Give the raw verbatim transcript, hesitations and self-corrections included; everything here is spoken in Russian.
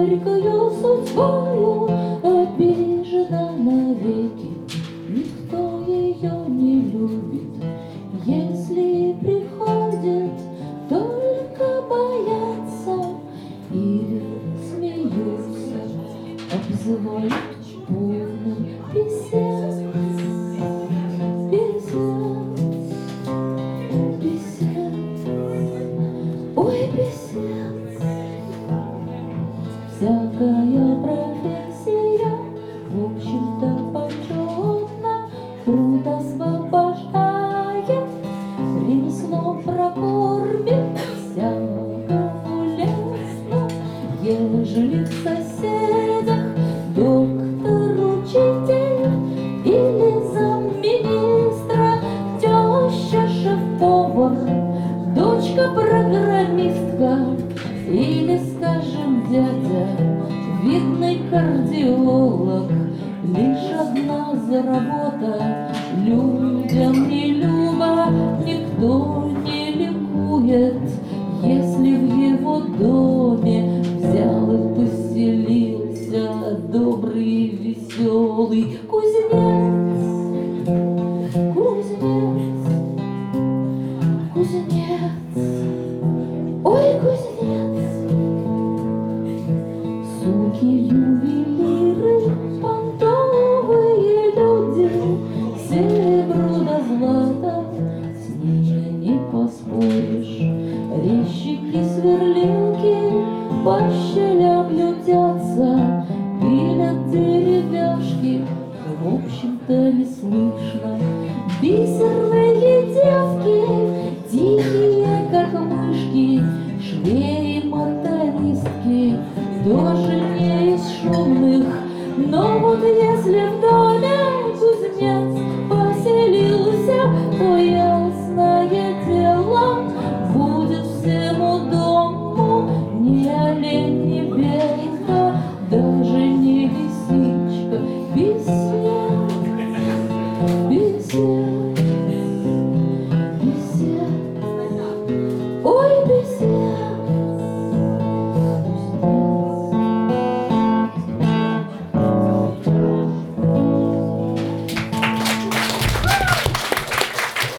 горькою судьбою обижена навеки. Никто ее не любит, если приходит, только боятся или смеются, обзывают полным писец, писец, писец, ой, писец. Всякая профессия, в общем-то, почетна, труд освобождает, ремесло прокормит, всякому лестно, ежели в соседях доктор, учитель или замминистра, теща шеф-повар, дочка программистка или, скажем, дядя видный кардиолог. Лишь одна заработа, людям не люба, никто не ликует, если в его доме взял и поселился добрый и веселый кузнец, кузнец, кузнец, ой, кузнец. Суки, ювелиры, понтовые люди, серебро да злато, с ними не поспоришь. Резчики, сверлилки по щелям ютятся, пилят деревяшки, в общем-то не слышно. Бисерные девки, тихие, как мышки, швеи, мотористки, тоже не из шумных. Но вот если в доме кузнец поселился, то ясное дело, будет всему дому не олень,